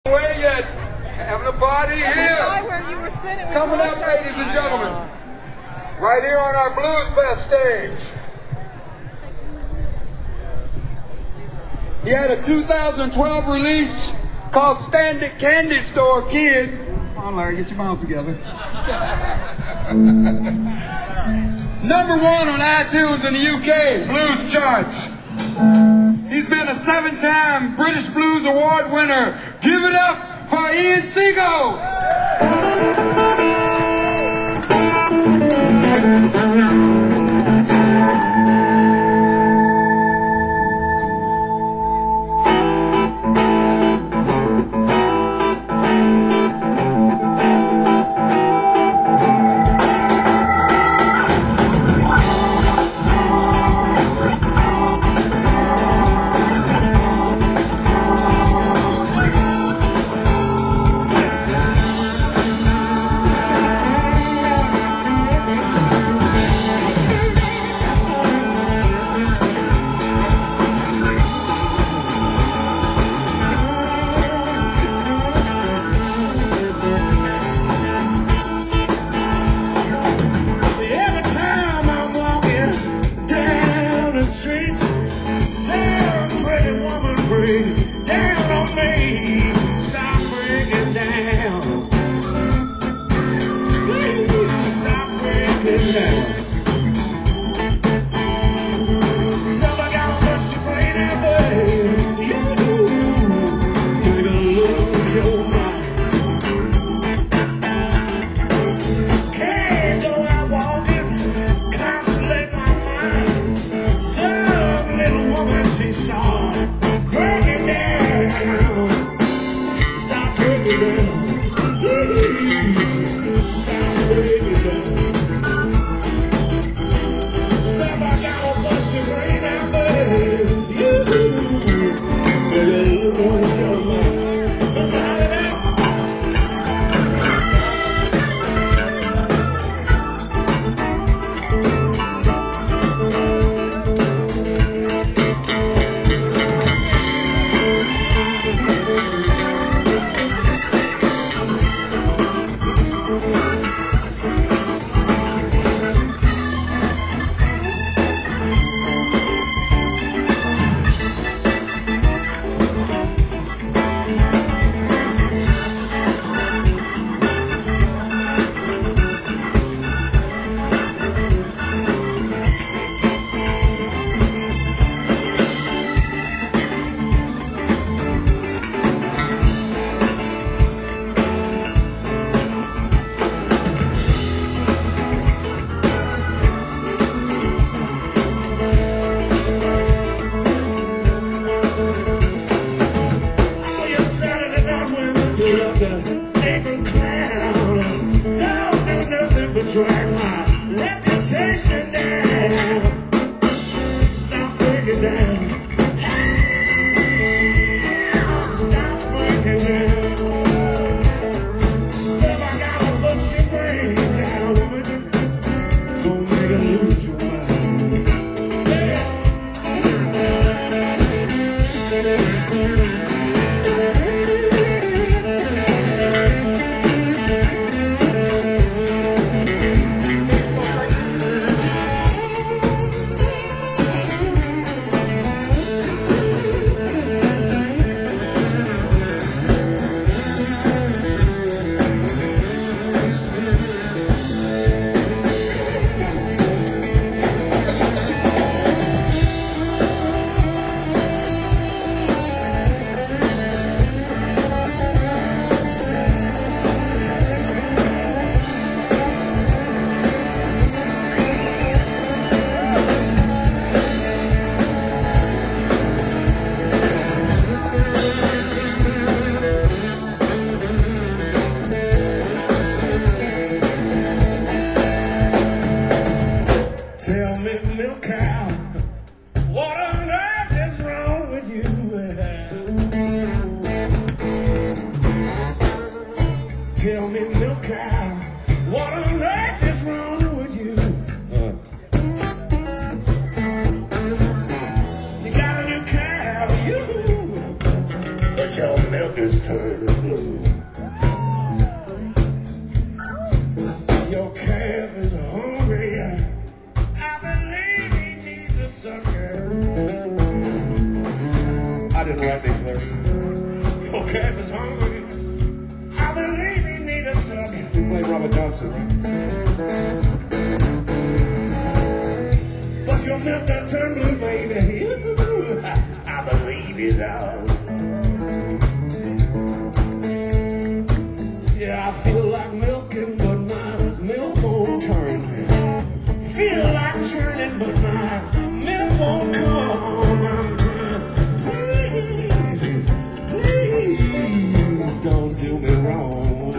Away yet. Having a party here. Where you were sitting Coming up, ladies and gentlemen. Right here on our Blues Fest stage. He had a 2012 release called Standard Candy Store Kid. Come on, Larry, get your mouth together. #1 on iTunes in the UK, blues charts. He's been a 7-time British Blues Award winner. Give it up for Ian Seago. Streets, some pretty woman breathe down on me. Stop breaking down. Please stop breaking down. Stop, I gotta bust your brain out, baby. You're gonna lose your mind. Can't go out walking, consolate my mind. Some little woman, she started breaking down. Stop breaking down. Please stop breaking down. Stop, I gotta bust your brain out, baby. You better lose your mind. Let's have it out. April clown, don't do nothing but drag my reputation down. Stop breaking down. Stop breaking down. Stop, I gotta bust your brains out, woman. Don't make her lose your mind. Tell me, milk cow, what on earth is wrong with you? Tell me, milk cow, what on earth is wrong with you? You got a new cow, you your milk is turning blue. Your calf is hungry. I believe he needs a sucker. I didn't write these lyrics. Your calf is hungry. I believe he needs a sucker. Play Robert Johnson. But your milk that turned blue, baby. I believe he's out. Yeah, I feel like milking, but my milk won't turn. Feel like churning, but my milk won't come. I'm crying. Please, please don't do me wrong.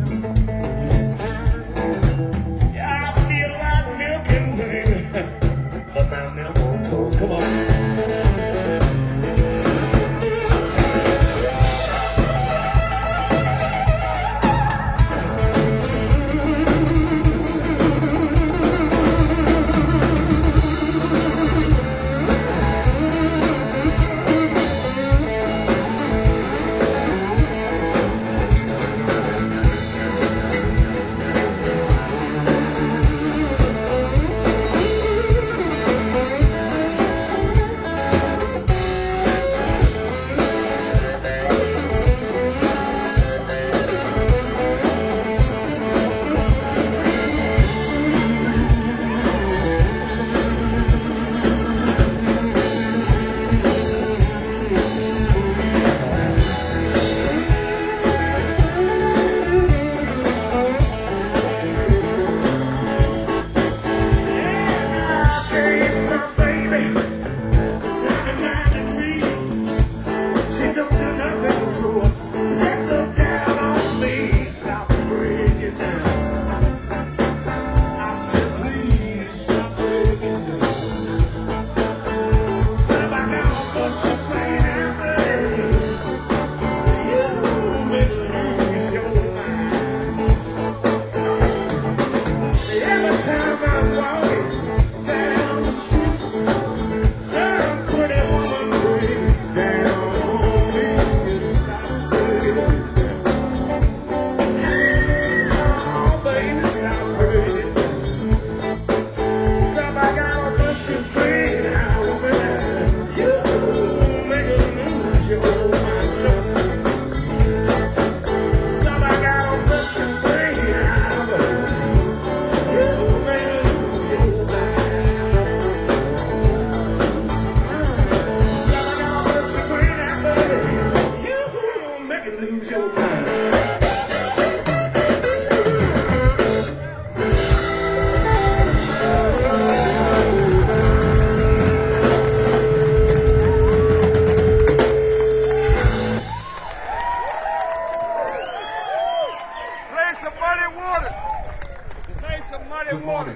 Yeah, I feel like milking, baby, but my milk won't come. Come on. Good morning.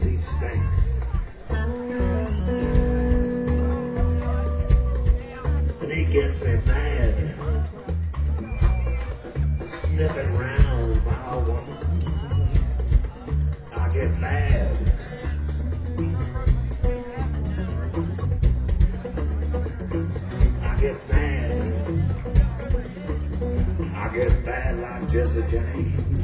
he stinks. And he gets me mad, sniffing round my woman. I get mad. I get mad. I get bad like Jesse James.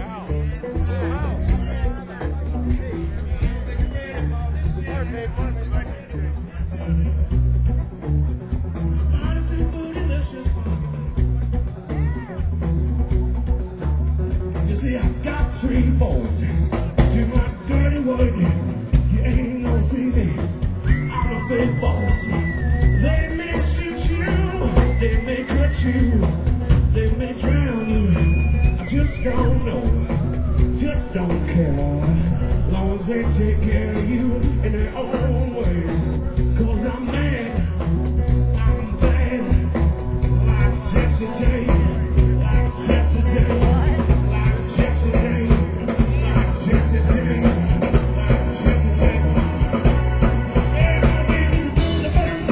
You see, I got 3 boys. Do my dirty work. You ain't no CV. I'm a big boss. They may shoot you. They may cut you. They may drown you. I just don't know. Just don't care. As long as they take care of you in their own way. 'Cause I'm mad. I'm bad. Like Jesse James. Like Jesse James. Like Jesse James. Like Jesse James. Like Jesse James. Everybody needs to do the best.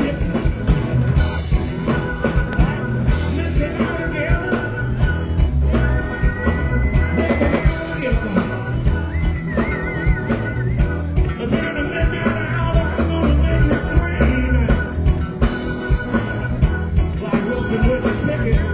Let's get out together. Let's get out together. And then at midnight hour, I'm gonna make you scream. Like Wilson with the picket.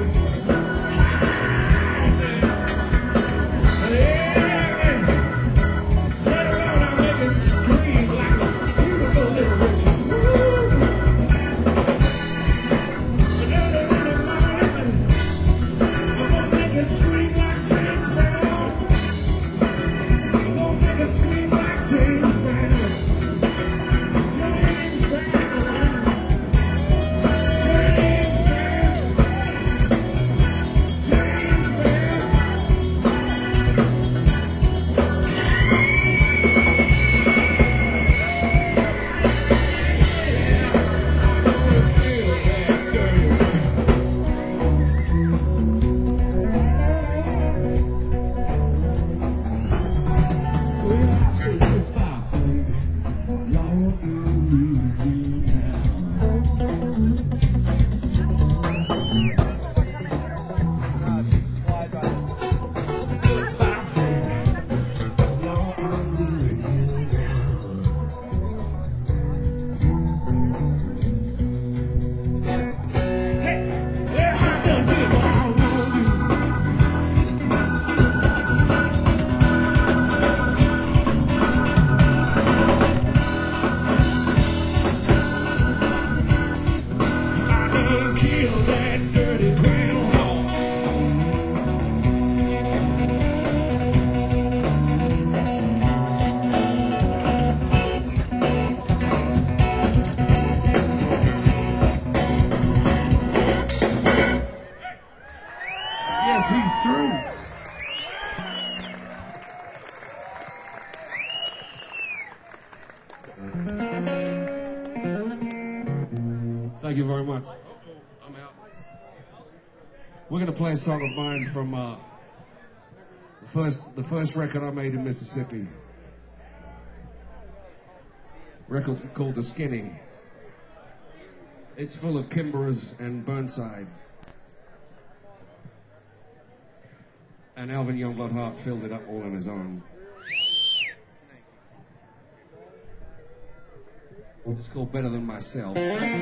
Yes, he's through. Thank you very much. I'm out. We're going to play a song of mine from the first record I made in Mississippi. Record's called The Skinny. It's full of Kimberas and Burnside. And Alvin Youngblood Hart filled it up all on his own. It's called Better Than Myself.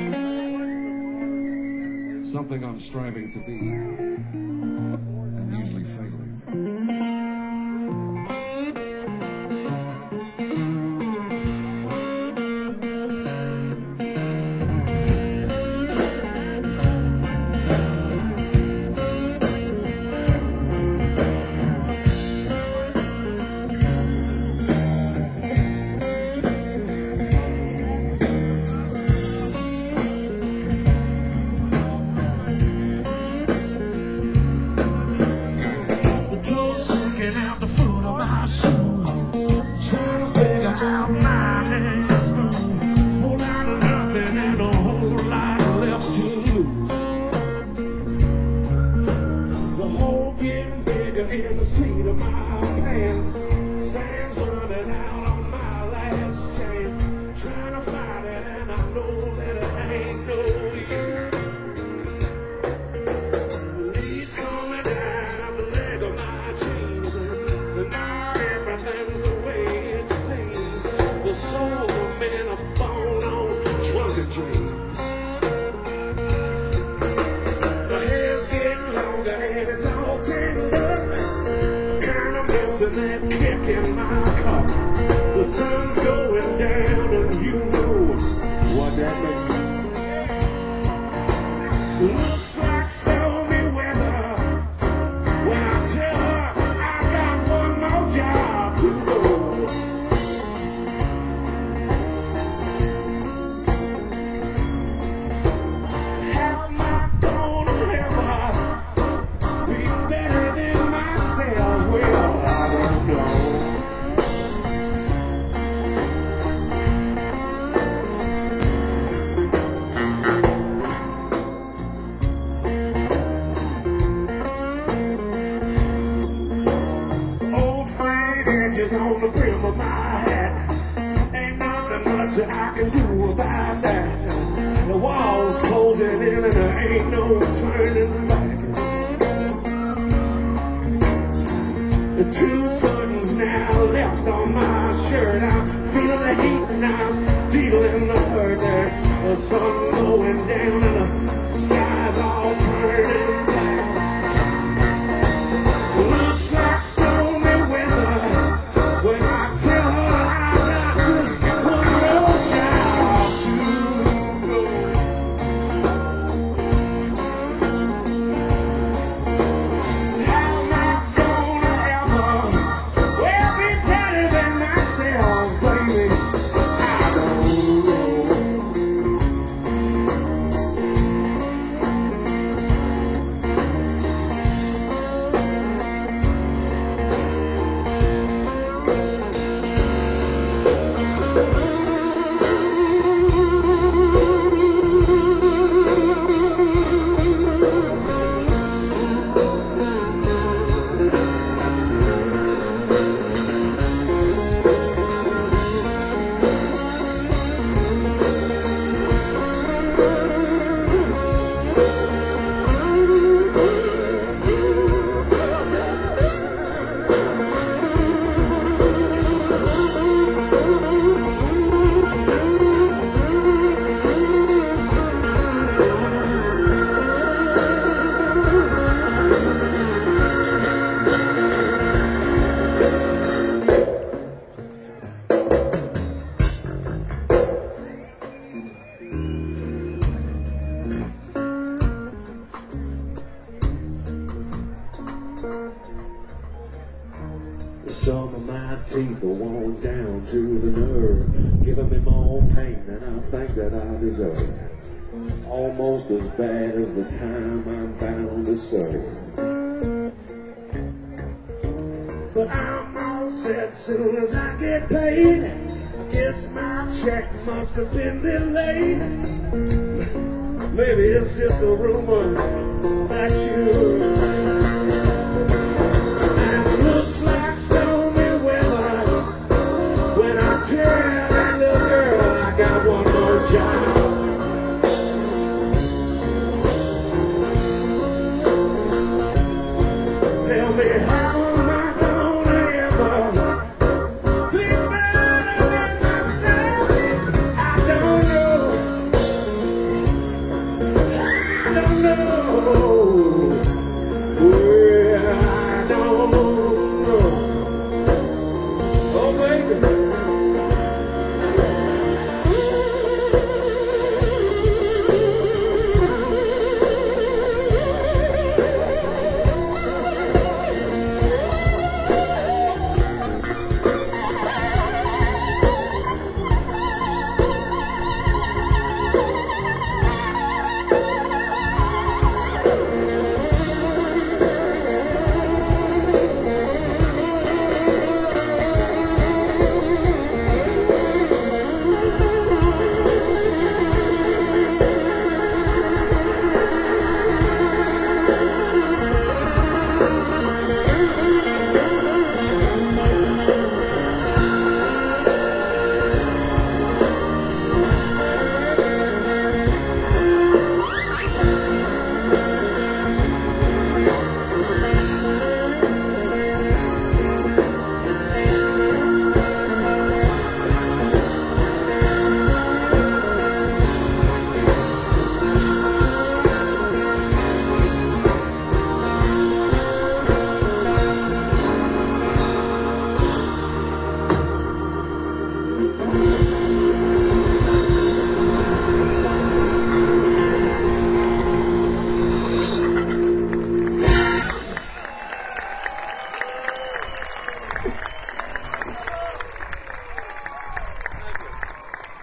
Something I'm striving to be, and usually failing. In the seat of my pants, sand's running out on my the souls of men are born on drunken dreams. The hair's getting longer and it's all tangled up. Kinda missing that kick in my car. The sun's going down and you know what that means. Looks like stormy weather when I tell her I got one more job to do. How am I gonna ever be better than myself? Well, I don't know. On the brim of my hat, ain't nothing much that I can do about that. The wall's closing in and there ain't no turning back. The 2 buttons now left on my shirt. I'm feeling the heat and I'm dealing the hurt. The sun's going down and the sky's all turning black. Looks like stormy weather when I tell her I got just one more job to do. How am I gonna ever be better than myself, baby? I don't know. Some of my teeth are worn down to the nerve, giving me more pain than I think that I deserve. Almost as bad as the time I'm bound to serve. But I'm all set soon as I get paid. I guess my check must have been delayed. Maybe it's just a rumor that you. Looks like stormy weather when I tell that little girl I got one more job. Tell me how am I gonna ever be better than myself? I don't know. I don't know. Well, I don't know.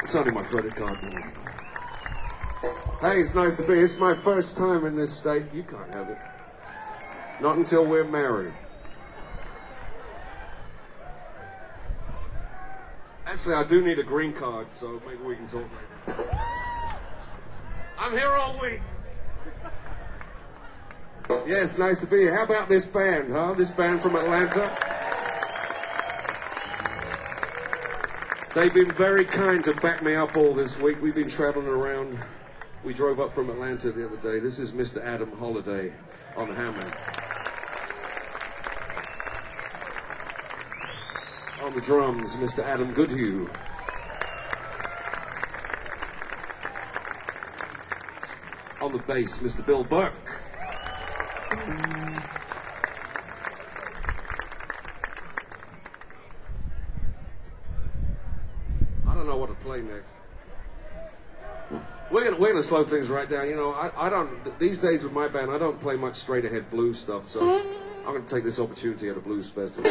It's only my credit card. Hey, it's nice to be here. It's my first time in this state. You can't have it. Not until we're married. Actually, I do need a green card, so maybe we can talk later. I'm here all week. Yeah, it's nice to be here. How about this band, huh? This band from Atlanta. They've been very kind to back me up all this week. We've been traveling around. We drove up from Atlanta the other day. This is Mr. Adam Holiday on Hammond. On the drums, Mr. Adam Goodhue. On the bass, Mr. Bill Burke. I don't know what to play next. We're gonna slow things right down. You know, I don't, these days with my band, I don't play much straight ahead blues stuff, so I'm gonna take this opportunity at a blues festival.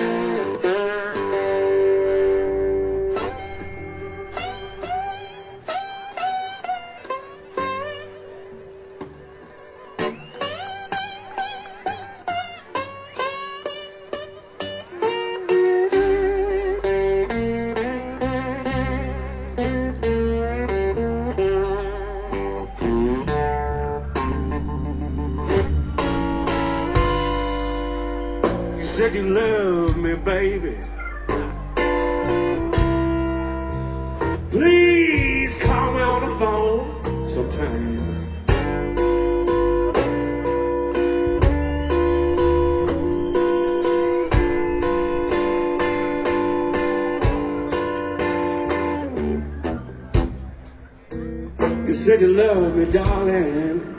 Said you love me, baby. Please call me on the phone sometime. You said you love me, darling.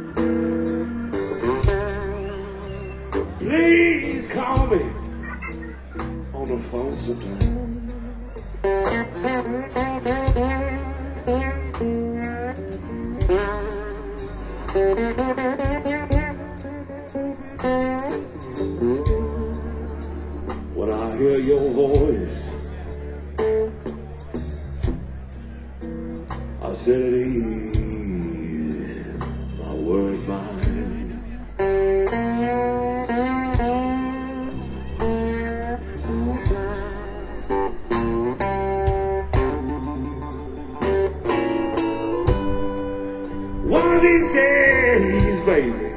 Please call me on the phone sometime. When I hear your voice, I set at ease my worried mind. One of these days, baby,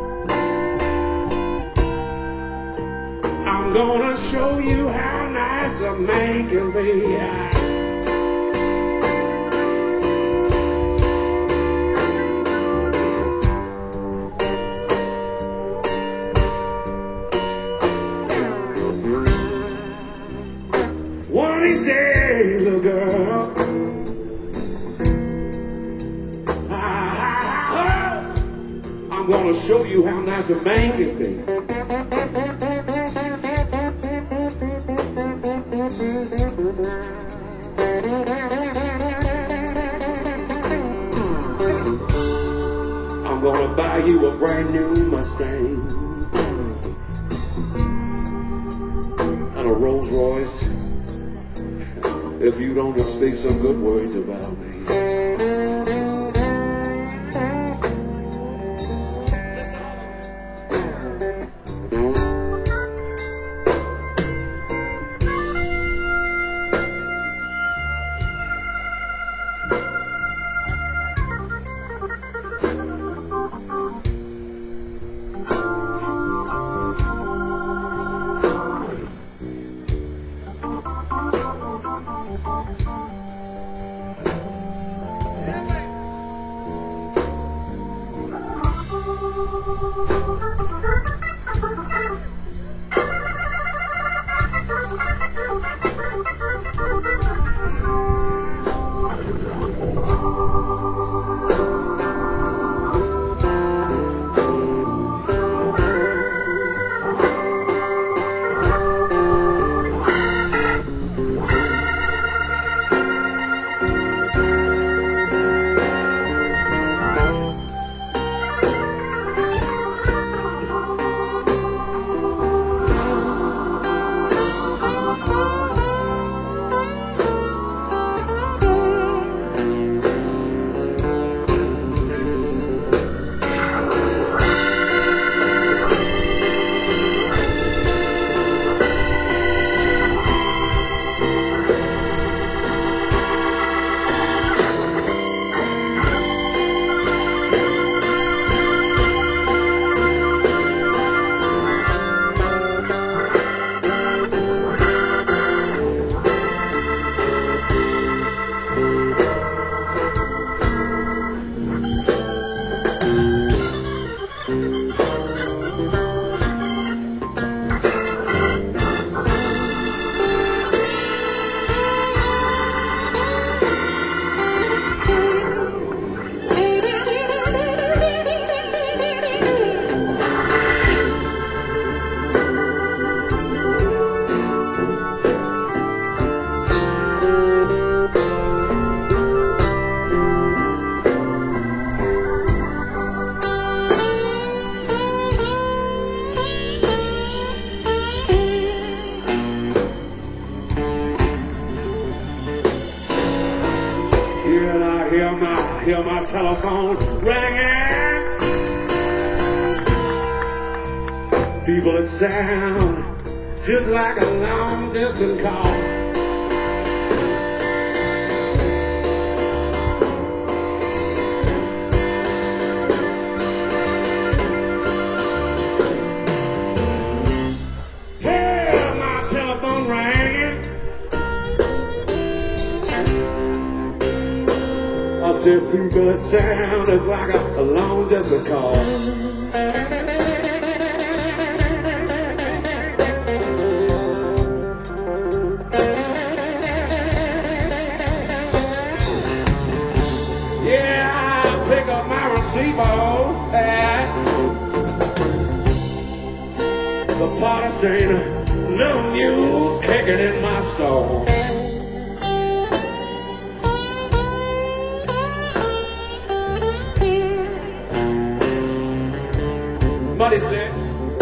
I'm gonna show you how nice a man can be. One of these days, little girl, I'm gonna show you how nice a man can be. I'm gonna buy you a brand new Mustang and a Rolls Royce if you don't just speak some good words about me. hear my telephone ringing. People that sound just like a long distance call. Hear my telephone ringing. I said people that sound just like a long distance call. Pick up my receiver, the party saying no news, kicking in my store. Buddy said,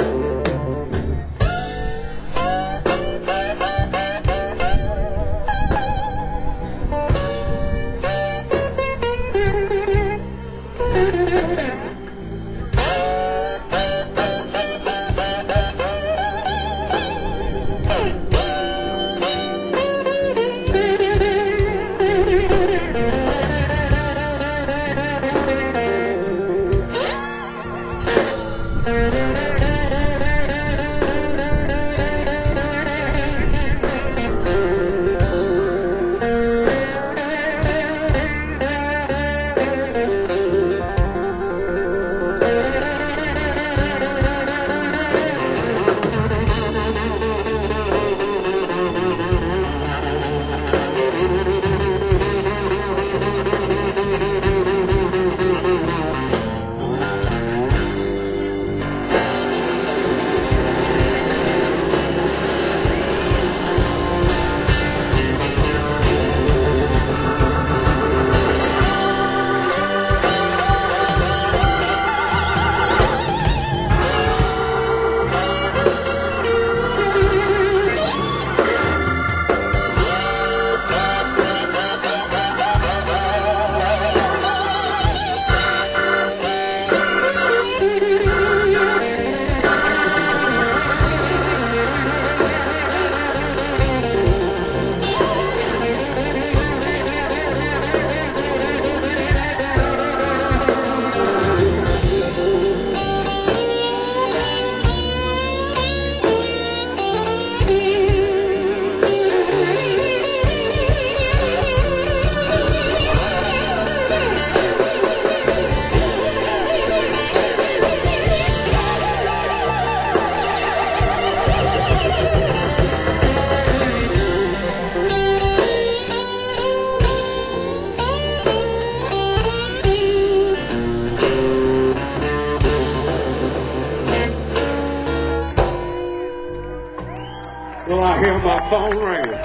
well, I hear my phone ringing.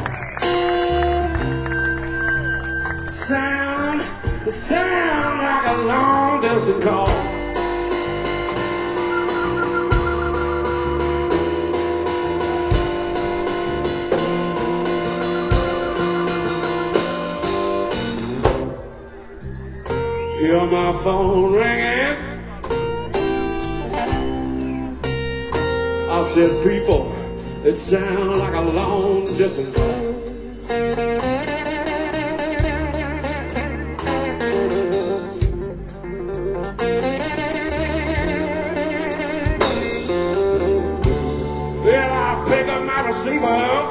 Sound like a long distance call. Hear my phone ringing. I said, people, it sounds like a long distance call. Well, I pick up my receiver.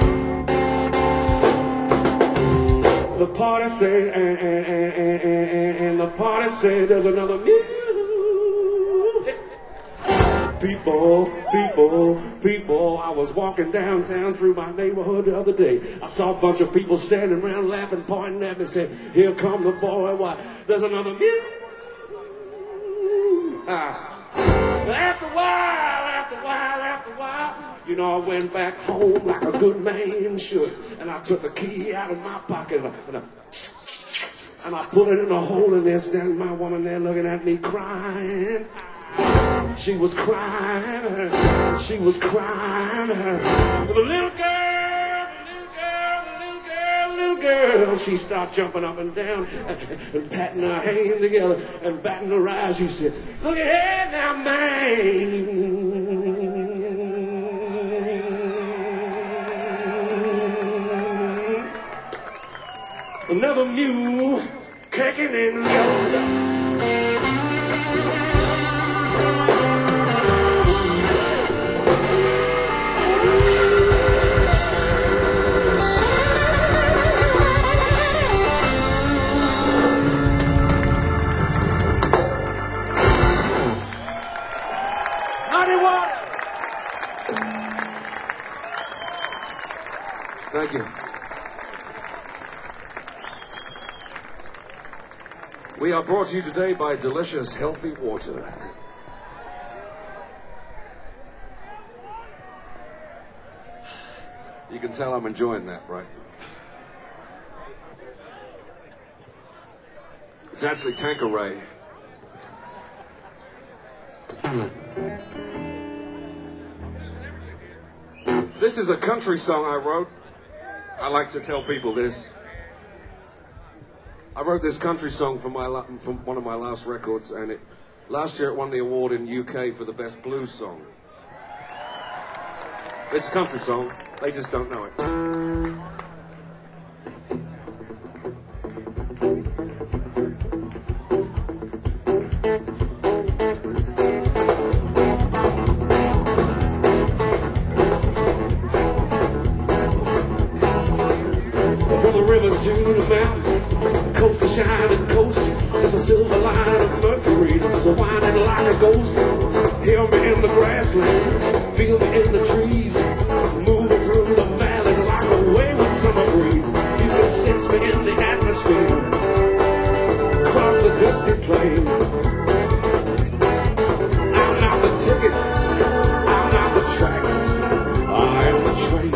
The party said, and the party said, there's another music. People, I was walking downtown through my neighborhood the other day. I saw a bunch of people standing around laughing, pointing at me, said, here come the boy, what? There's another music. After a while, you know, I went back home like a good man should. And I took the key out of my pocket and I put it in a hole in there, standing my woman there looking at me crying. She was crying. The little girl girl, she start jumping up and down and patting her hand together and batting her eyes. She said, look ahead now, man. Another mule kicking in your stuff. Thank you. We are brought to you today by delicious, healthy water. You can tell I'm enjoying that, right? It's actually Tanqueray. This is a country song I wrote. I like to tell people this. I wrote this country song from one of my last records, and last year it won the award in UK for the best blues song. It's a country song, they just don't know it. To the mountains, coast to shining coast, there's a silver line of Mercury, so whining like a ghost. Hear me in the grassland, feel me in the trees, moving through the valleys like a wayward summer breeze. You can sense me in the atmosphere, across the dusty plain. I'm not the tickets, I'm not the tracks, I am the train.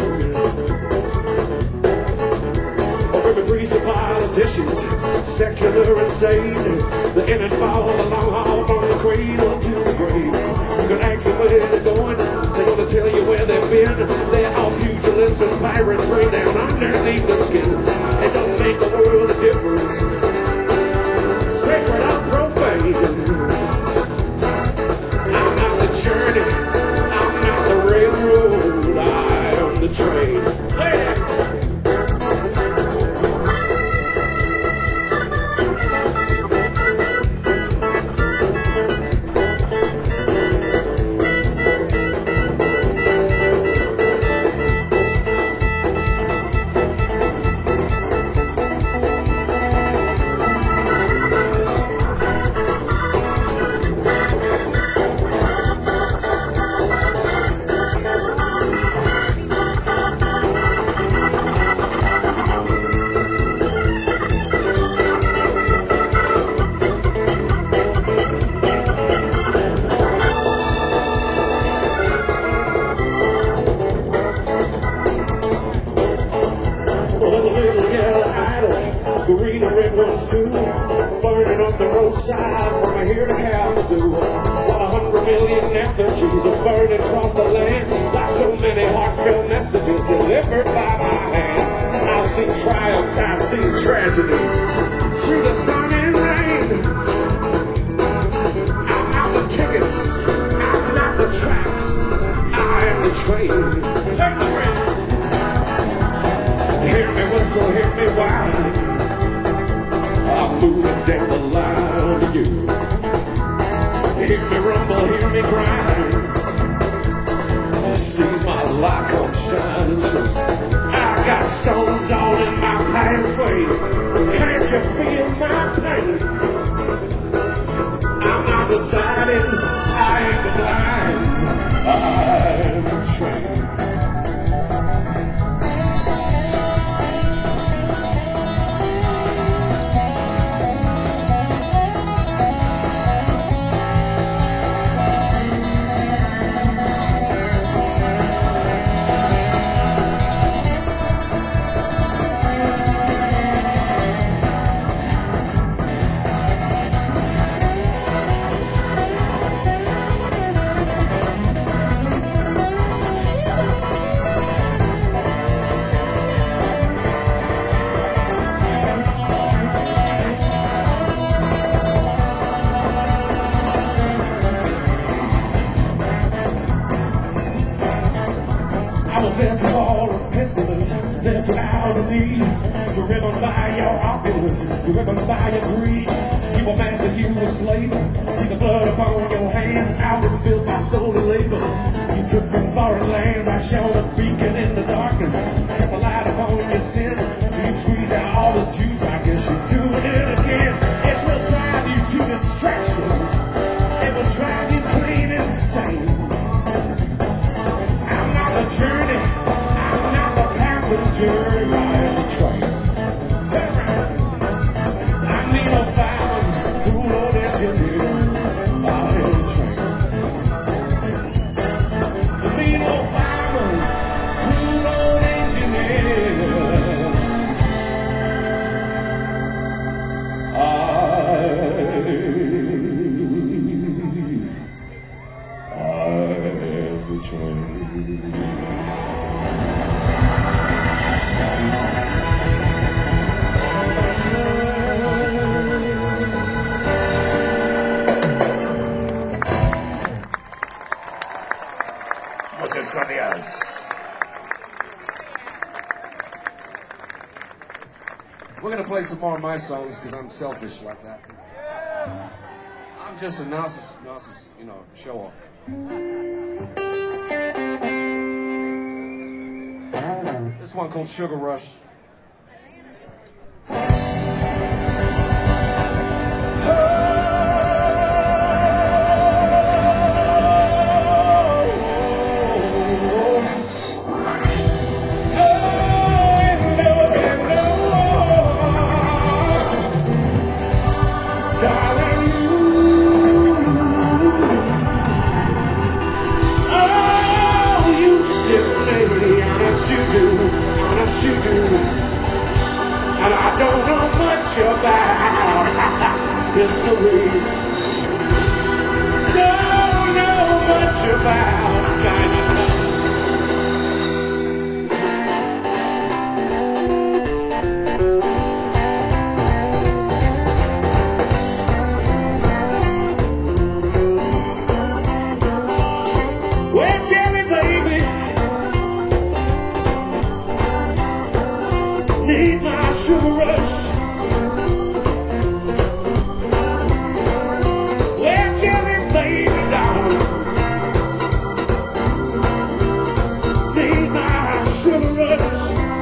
Of politicians, secular and sane, the in and fall, the long haul from the cradle to the grave. You can ask them where they're going, they're going to tell you where they've been. They're all pugilists and pirates way down underneath the skin. It don't make a world of difference, sacred or profane. I'm not the journey, I'm not the railroad, I am the train. Hey! Green and red ones too, burning up the roadside from here to Kalamazoo. What 100 million effigies are burning across the land, like so many heartfelt messages delivered by my hand. I've seen triumphs, I've seen tragedies, through the sun and rain. I'm not the tickets, I'm not the tracks, I am the train. Take the rain. Hear me whistle, hear me whine, I'm moving down the line to you. Hear me rumble, hear me grind. You see my light come shining through. I got stones all in my pathway. Can't you feel my pain? I'm not the sidings, I ain't the blinds, I'm the train. masculine. There's vows of need, driven by your opulence, driven by your greed. You were master, you were slave. See the blood upon your hands, I was built by stolen labor. You took from foreign lands, I shone a beacon in the darkness. Cast a light upon your sin, you squeezed out all the juice, I guess you're doing it again. It will drive you to distraction, it will drive you plain insane. I'm not the journey, I'm not the passengers, I am the train. Turn around. I need a fireman, cool old engineer, I am the train. I need a fireman, cool old engineer, I am the train. Muchas gracias. We're gonna play some more of my songs because I'm selfish like that. I'm just a narcissist, you know, show off. This one called Sugar Rush. Honest you do, and I don't know much about history. Don't know much about kind of well, Jelly baby, need my sugar rush. Well, Jelly baby, darling, need my sugar rush.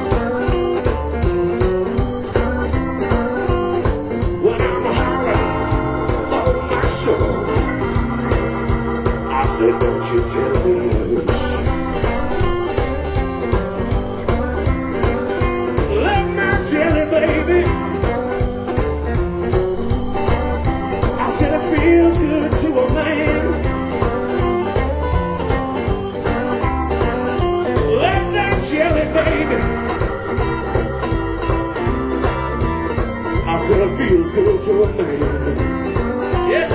When I'm hollering for my sugar, I said, don't you tell me hush. Jelly baby, I said it feels good to a man. Let that jelly baby, I said it feels good to a man. Yes.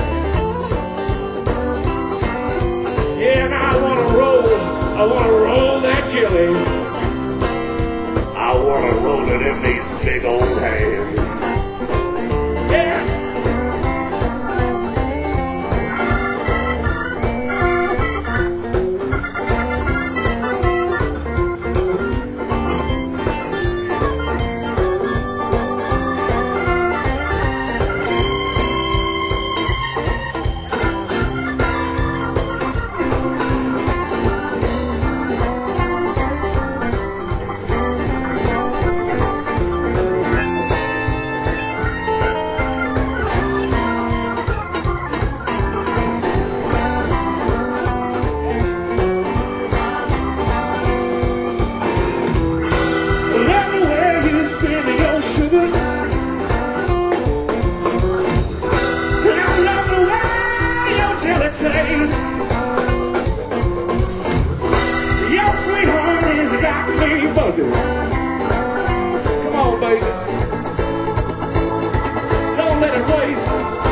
Yeah, and I wanna roll that jelly. I wanna roll it in these big old hands. Yeah. Spinning your sugar, and I love the way your jelly tastes. Your sweet honey's got me buzzing. Come on, baby, don't let it waste.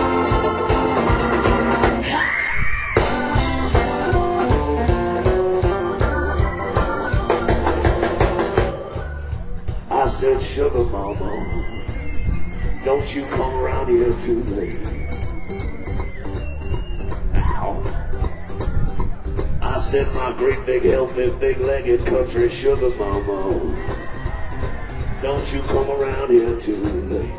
I said, sugar mama, don't you come around here too late. Ow. I said, my great big healthy big-legged country sugar mama, don't you come around here too late.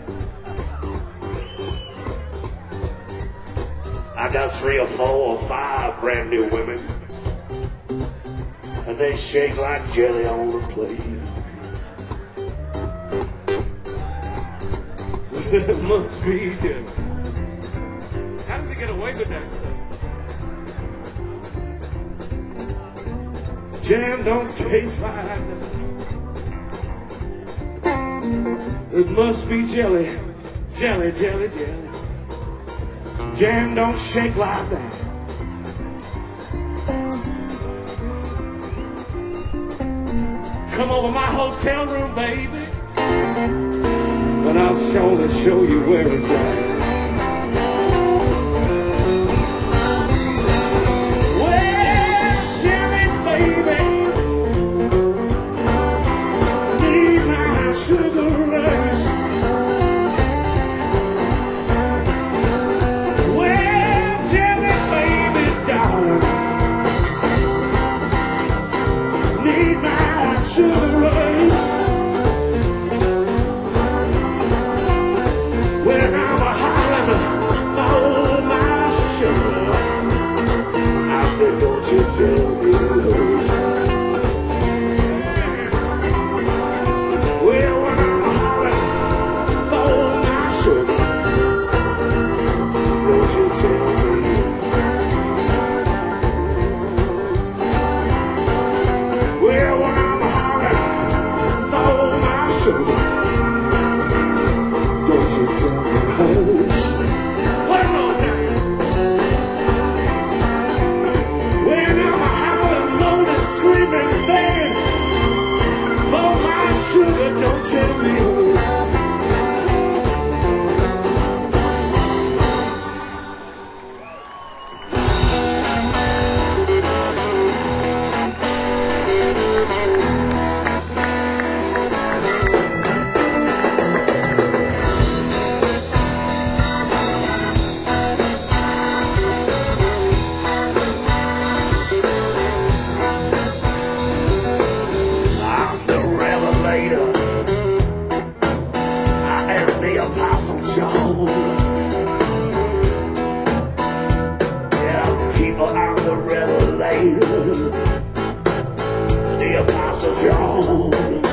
I got 3 or 4 or 5 brand new women, and they shake like jelly on the plate. It must be just. How does he get away with that stuff? Jam don't taste like that. It must be jelly, jelly, jelly, jelly. Jam don't shake like that. Come over my hotel room, baby, and I'll surely show you where it's at. Well, jelly, baby, need my sugar rush. Well, jelly, baby, darling, need my sugar rush. When I'm hollering for my sugar, I said, don't you tell me no. Well, when I'm hollering for my sugar, don't you tell me. Well, when I'm hollering for my sugar, don't you tell me hush. One more time. When I'm howling, moaning, screaming, begging for my sugar, don't tell me hush. I'm the revelator. I am the Apostle John. Yeah, people, I'm the revelator. The Apostle John.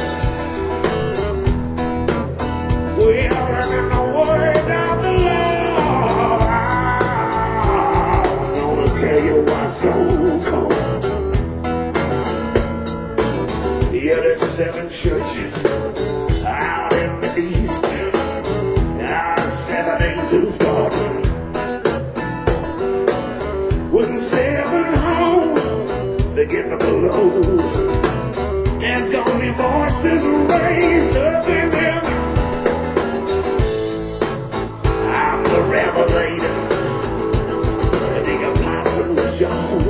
We are in the word of the Lord. I'm gonna tell you what's gonna come. Yeah, there's 7 churches out in the east, out in 7 angels' garden. When 7 homes begin to blow, there's gonna be voices raised up in heaven. I'm the revelator, the Apostle John.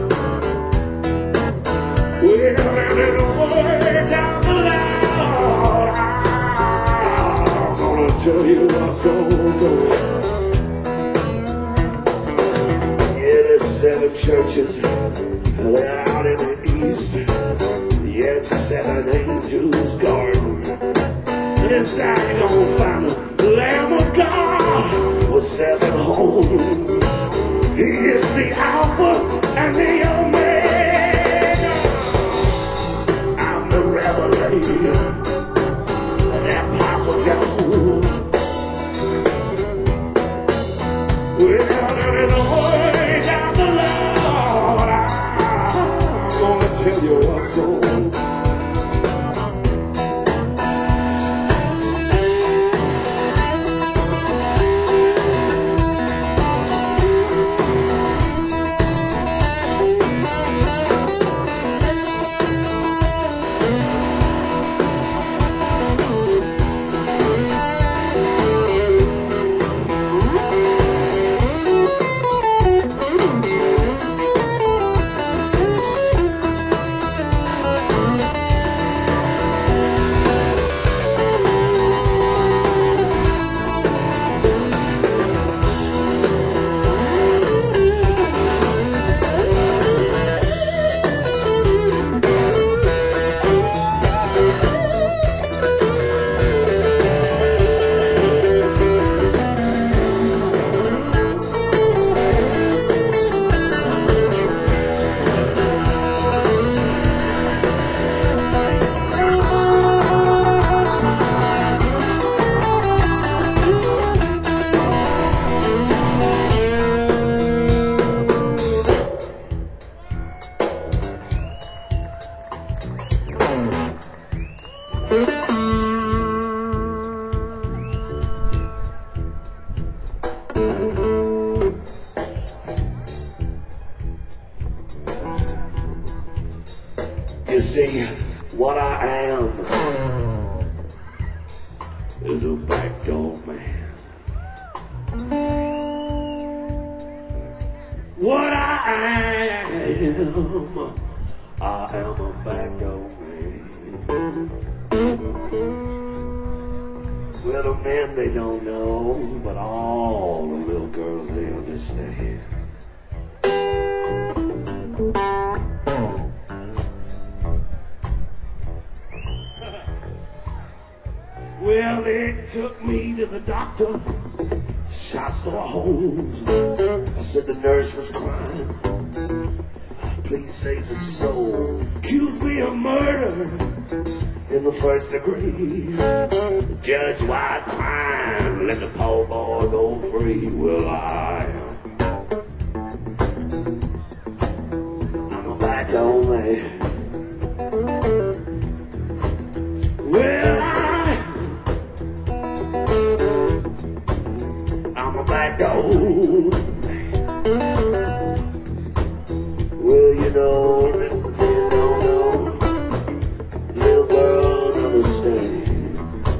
We're in the words of the Lord. I'm gonna tell you what's going on. Yeah, there's 7 churches, they're out in the east. Yeah, it's 7 angels' garden. And inside you're gonna find the Lamb of God with 7 horns. He is the Alpha and the Omega. I'm the revelator, the Apostle John. We're out in the words of the Lord. I'm gonna tell you what's going on. see, what I am is a backdoor man. What I am a backdoor man. Well, the men, they don't know, but all the little girls, they understand. Well, they took me to the doctor, shots full of holes. I said the nurse was crying, please save his soul. Accused me of murder in the first degree. The judge wide crime, let the poor boy go free. Well, I'm a backdoor man. Well, I'm a backdoor man. Well, you know, men don't know, little girls understand.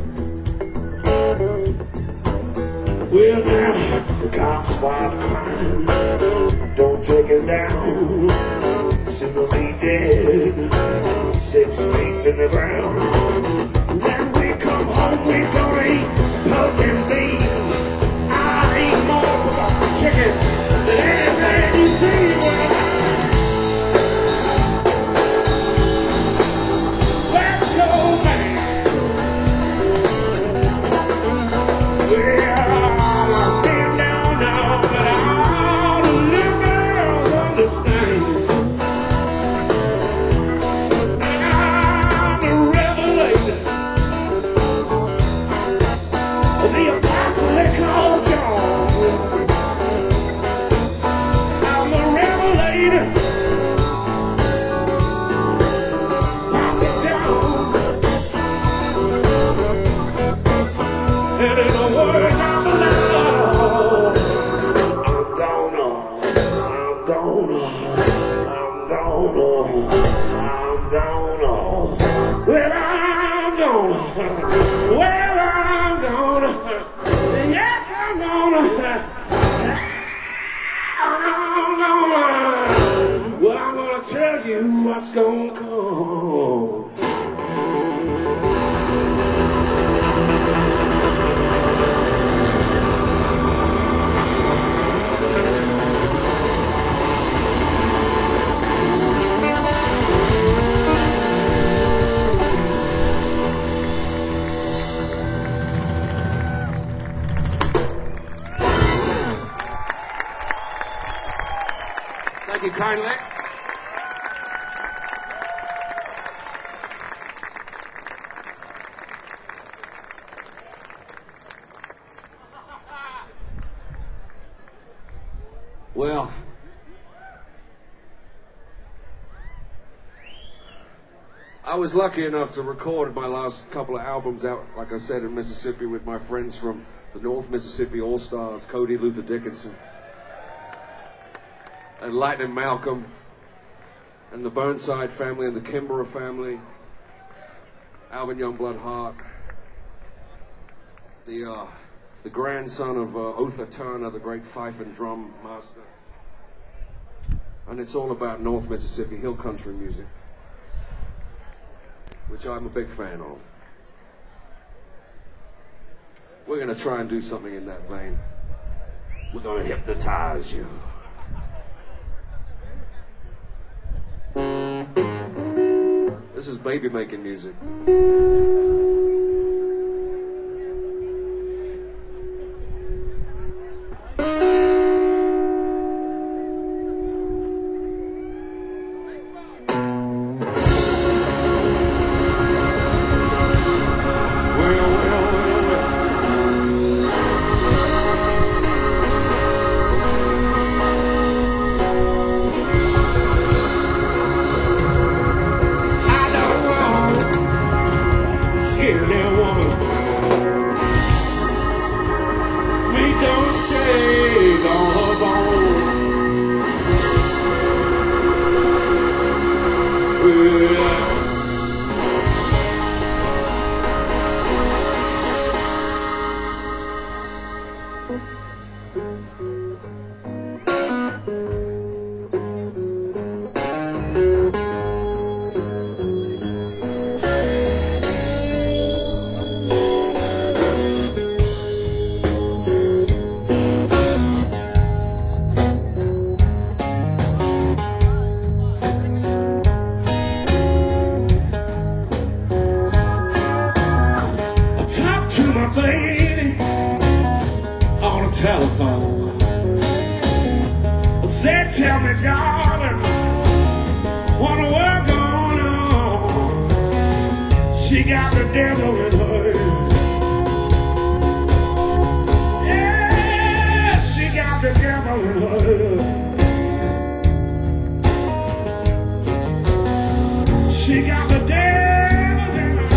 Well, now, the cops start crying, don't take him down, sooner be dead, 6 feet in the ground. Then we come home, we gonna eat pork and beans. I eat more chicken than anything you see. Tell you what's gonna come. Thank you kindly. Well, I was lucky enough to record my last couple of albums out, like I said, in Mississippi with my friends from the North Mississippi All-Stars, Cody Luther Dickinson, and Lightning Malcolm, and the Burnside family, and the Kimbrough family, Alvin Youngblood Hart, the grandson of Otha Turner, the great fife and drum master. And it's all about North Mississippi hill country music, which I'm a big fan of. We're going to try and do something in that vein. We're going to hypnotize you. This is baby making music. my baby on the telephone. I said, tell me, darling, what the world going on? She got the devil in her. Yeah, she got the devil in her. She got the devil in her.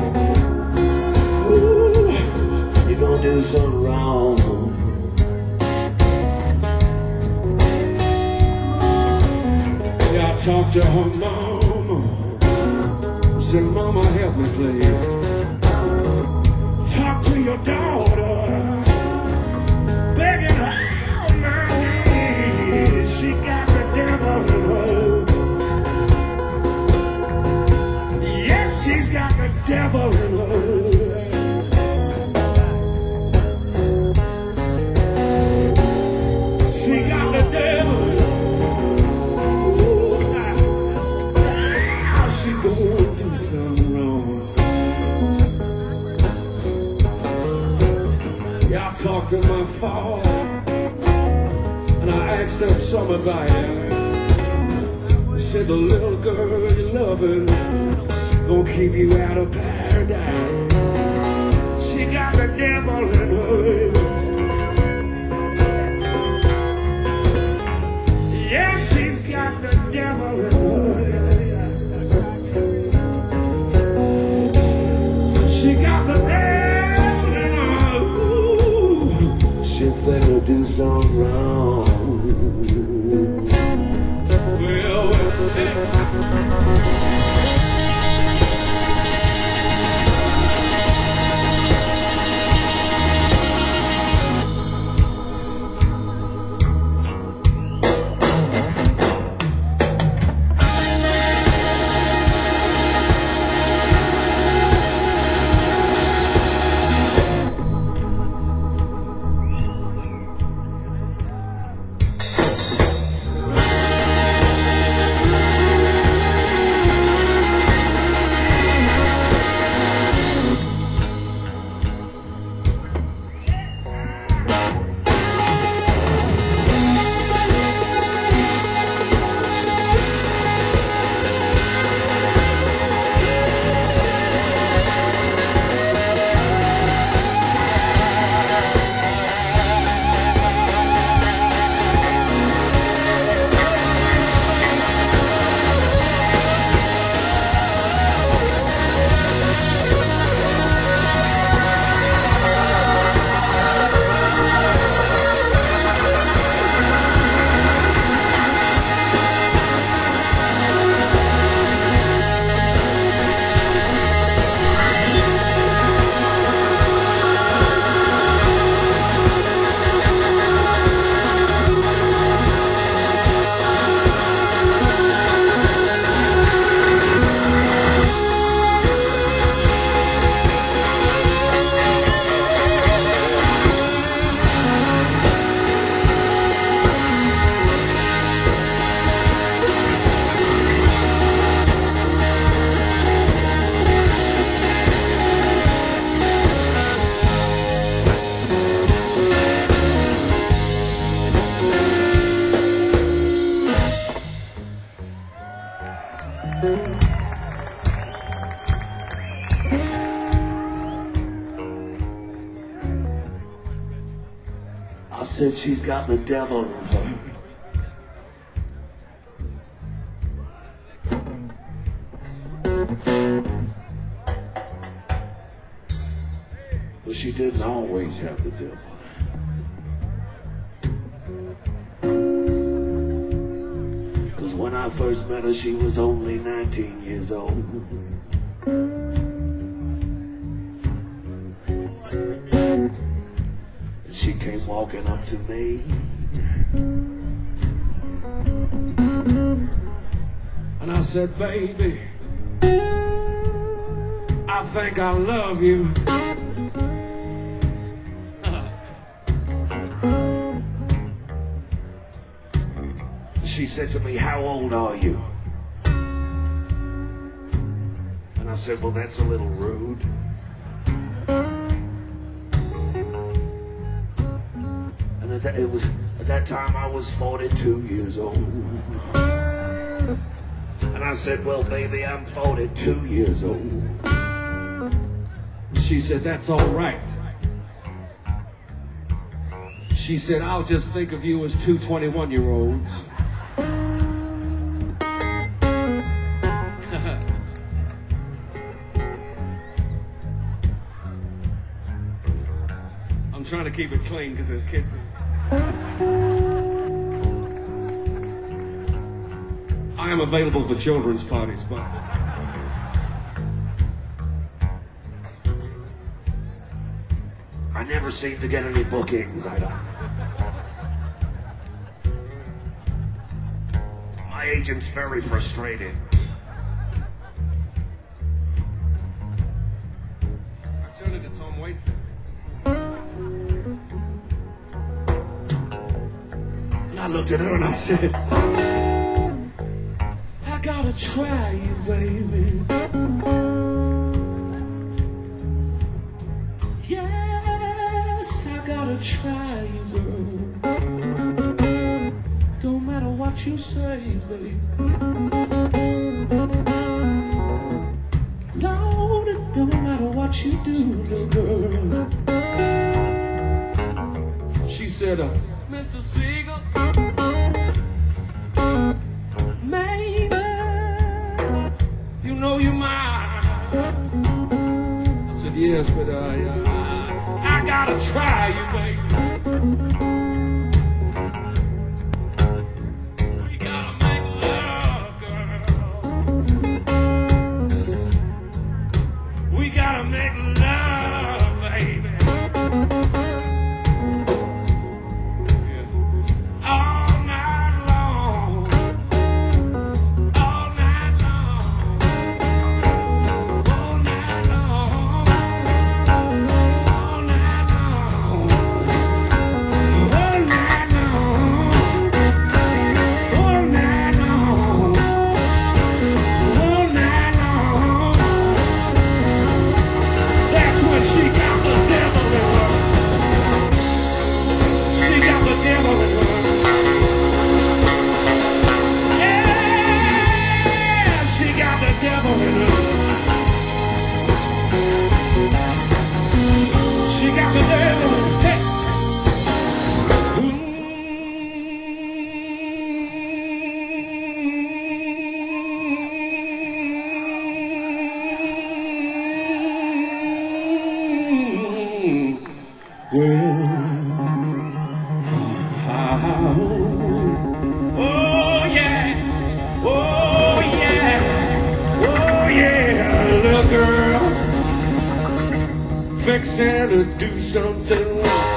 Ooh, you gonna do something wrong. Yeah, I talked to her mama. I said, Mama, help me, please. Talk to your daughter. Begging her on my knees. She got the devil in her. She's got the devil in her. She got the devil in her. Now she gonna do something wrong. Yeah, I talked to my father and I asked him some advice. I said, the little girl you loving gonna keep you out of paradise. She got the devil in her. Yeah, she's got the devil in her. She got the devil in her. Ooh, she better do something wrong. Well, I said she's got the devil in her. But she didn't always have the devil. Because when I first met her, she was only 19 years old. She came walking up to me, and I said, baby, I think I love you. She said to me, how old are you? And I said, well, that's a little rude. At that time I was 42 years old. And I said, well, baby, I'm 42 years old. She said, that's all right. She said, I'll just think of you as two 21-year-olds. I'm trying to keep it clean because there's kids in. I am available for children's parties, but I never seem to get any bookings. I don't. My agent's very frustrated. I turned into Tom Waits then. And I looked at her and I said, I gotta try you, baby. Yes, I gotta try you, girl. Don't matter what you say, baby. Lord, it don't matter what you do, little girl. She said, Mr. Siegel, Maybe you know you're mine. I said, yes, but I gotta try you, baby. We gotta make love, girl. We gotta make love, baby. All night long. All night long. All night long. All night long. All night long. All night long. All night long. That's when she got the devil in her. She got the devil in her. Yeah, she got the devil in her. She got the devil in her. Hey. Oh yeah, oh yeah, oh yeah, little girl, fixing to do something wrong.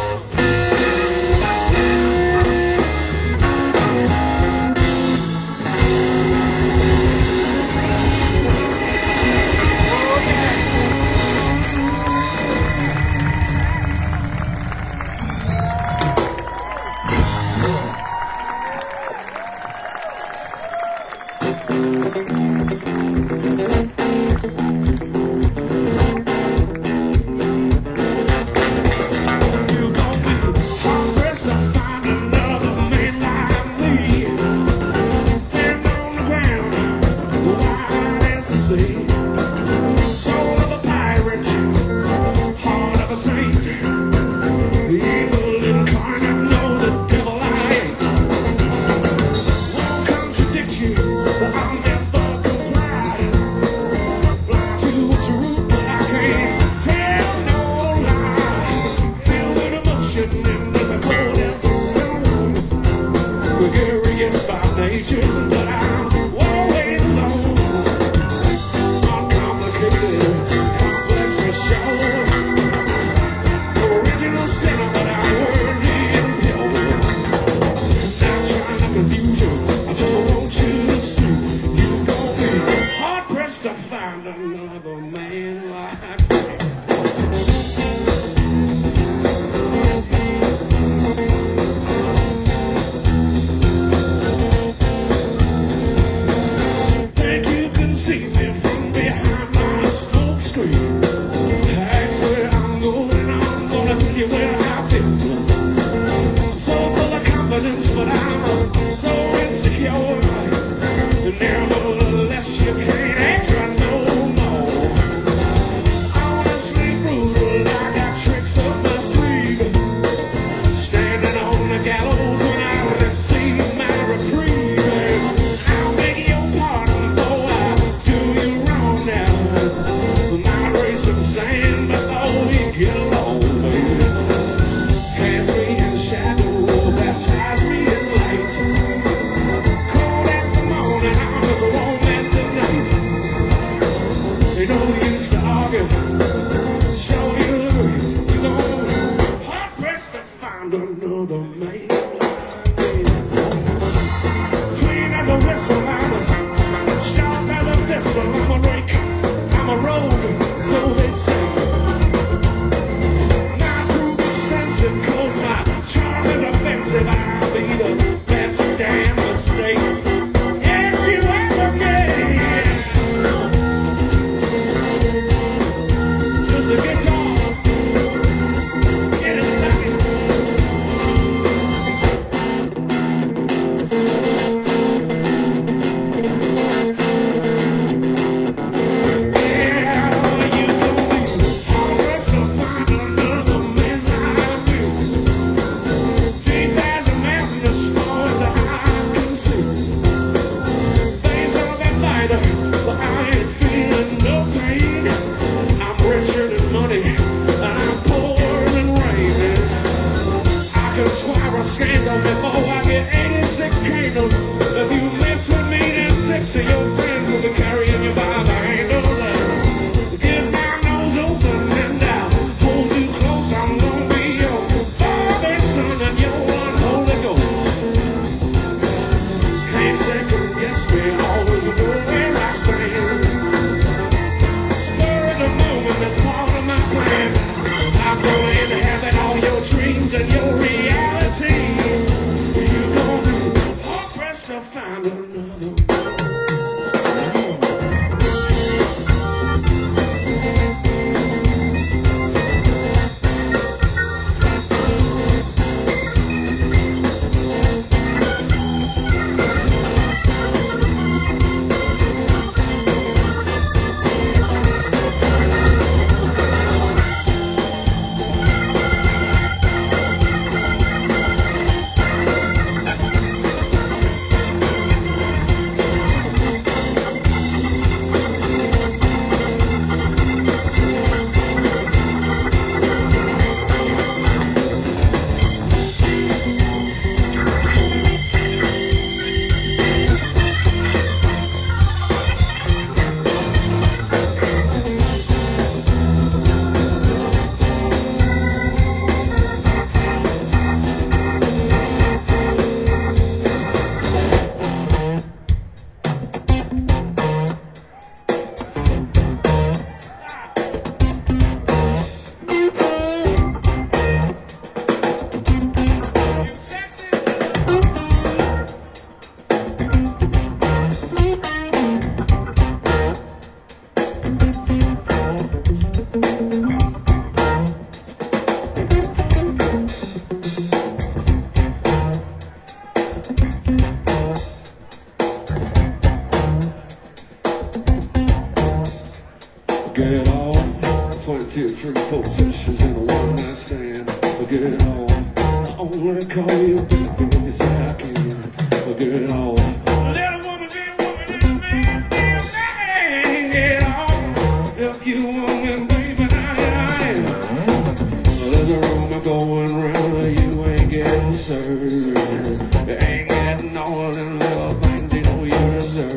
Soul of a pirate, heart of a saint, evil incarnate, know the devil I ain't. Won't contradict you, but I'll never comply. Blind to the truth, but I can't tell no lie. Filled with emotion and as cold as the stone. Gregarious by nature, but I'm always alone. Complex for show. Original sinner, but I heard it pure. Not trying to confuse you, I just want you to see. You gon' be hard pressed to find another man like me. Think you can see me from behind my smoke screen. That's where I'm going, I'm gonna tell you where I'm whistle, I'm as sharp as a thistle. I'm a rake, I'm a rogue, so they say. My proof expensive, cause my charm is offensive. I'll be the best damn mistake. Yes, you ever made. Just a guitar. Squire a scandal before I get 86 candles. If you mess with me, then 6 of your friends will be carrying you by the handle. Get my nose open and I'll hold you close. I'm gonna be your Father, Son, and your unholy ghost. Can't second guess me, always know where I stand. Spur of the moment is part of my plan. I'm going to have it all your dreams and your reality. You're gonna be hard pressed to find another. Get off 23 positions in a one-night stand. Get off. I only call you baby as I can. Get off. Let a woman be a woman and a man be a man. Get off. If you want me, baby, I am. There's a rumor going round you ain't getting served. You ain't getting all them little things you know you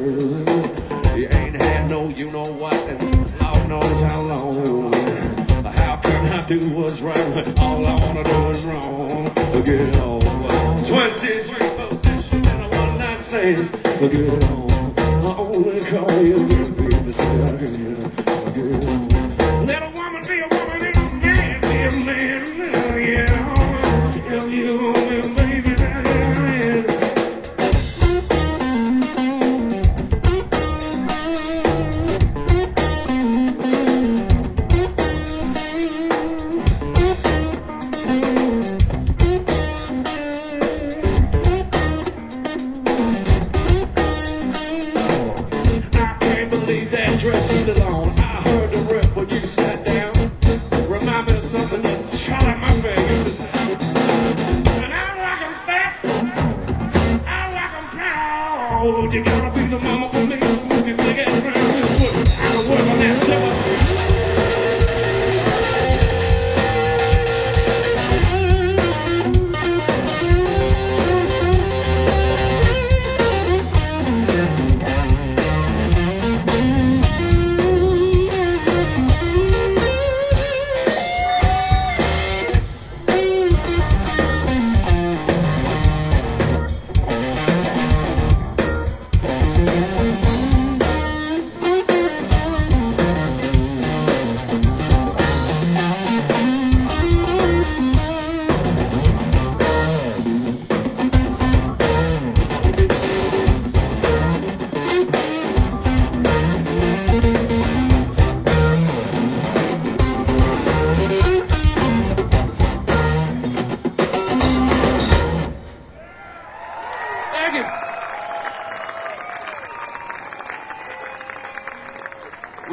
deserve. You ain't had no you know what, and Lord knows how long. How can I do what's right when all I wanna do is wrong? Get on. 23 positions in a one-night stand. Get on. I only call you baby to say I can get on. Let a woman be a woman and a man be a man. Yeah, if you want me, baby, dress is still on. I heard the rip when you sat down.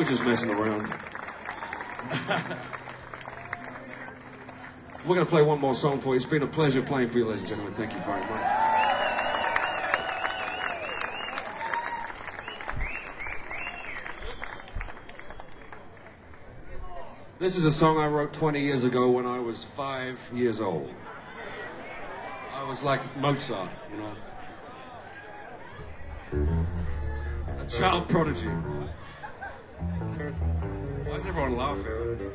We're just messing around. We're going to play one more song for you. It's been a pleasure playing for you, ladies and gentlemen. Thank you very much. This is a song I wrote 20 years ago when I was 5 years old. I was like Mozart, you know. A child prodigy. Why is everyone laughing?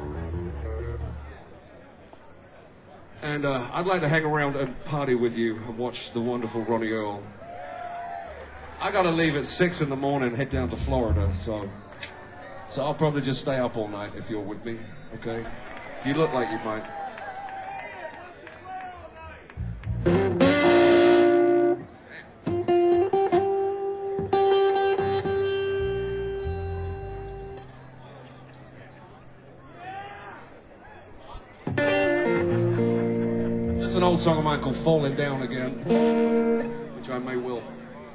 And I'd like to hang around and party with you and watch the wonderful Ronnie Earl. I gotta leave at 6 in the morning and head down to Florida, so I'll probably just stay up all night if you're with me, okay? You look like you might. There's an old song of mine called Falling Down Again, which I may will.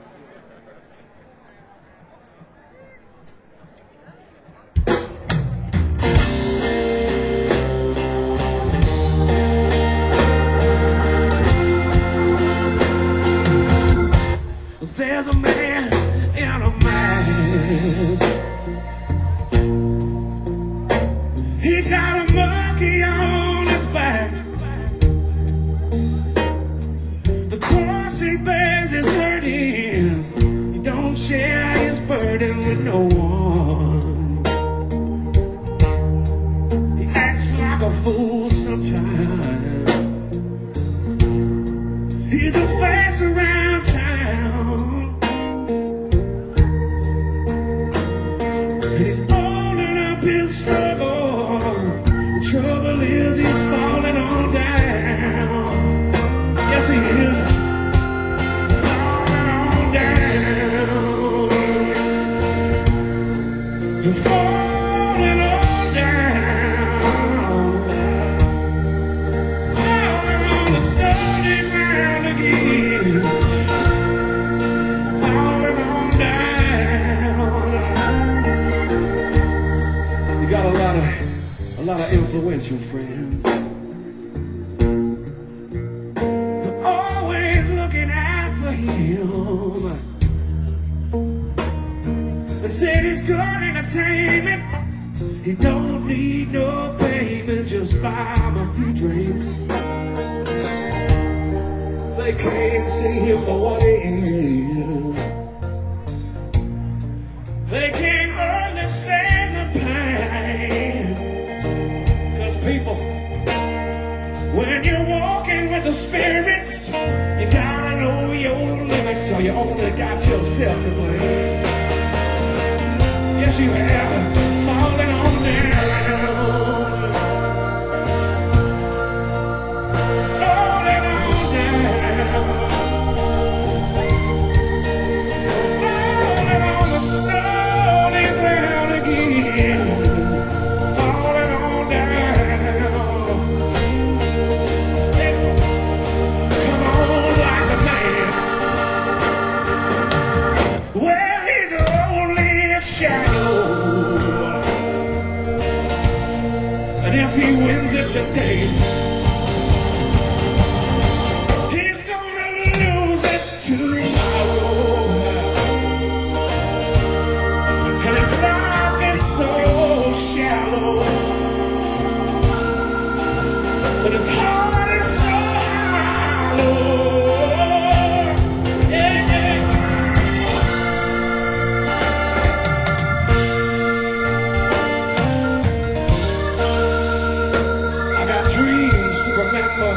There's a man in a mask. He got a monkey on his back. The cross he bears is hurting. He don't share his burden with no one. He acts like a fool sometimes. He's a face around town. He's holding up his struggle. The trouble is he's falling on down. Yes, he is. Falling on down. You're falling on down. Falling on the stony ground again. Falling on down. You got a lot of influential friends. They're always looking out for him. They said he's good entertainment. He don't need no payment, just buy him a few drinks. They can't see him for what he is. They can't understand the pain. Cause people, when you're walking with the spirits, you gotta know your limits, or you only got yourself to blame. Yes, you have, falling on down. Falling on down. Falling on the stony ground again. Falling on down. Come on like a man. Well, he's only a shadow. And if he wins it today, he's gonna lose it tomorrow. And his life is so shallow, but his heart is so hollow. Yeah, yeah. I got dreams to remember.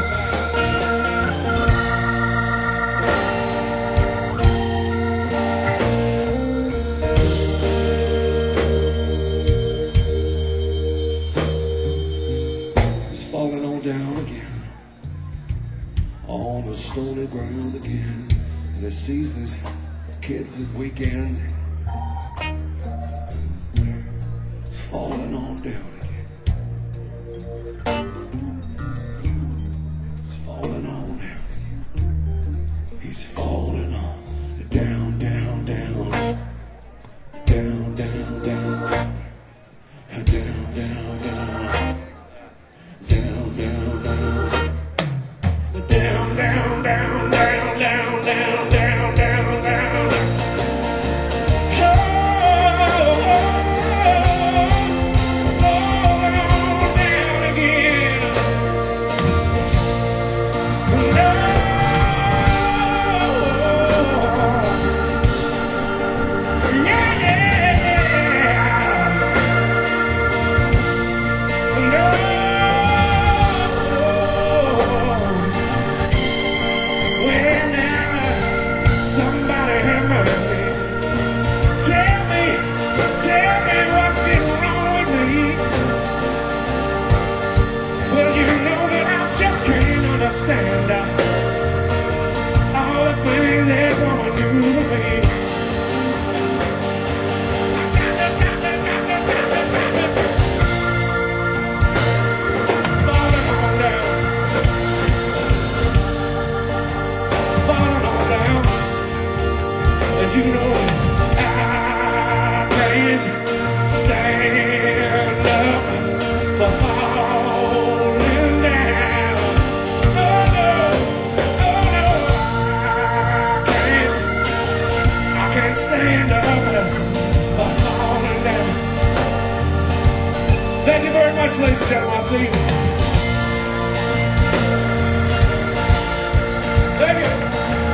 It's falling on down again, on the stony ground again. And it sees his kids at weekend. It's falling on down again. It's falling on down. He's falling on down, down, down, down, down, down. stand all the things that woman do to me. Falling on down, falling on down, and you know I can't stand up for falling down. Oh no, I can't stand up for falling down. Thank you very much, ladies and gentlemen. I'll see you. Thank you.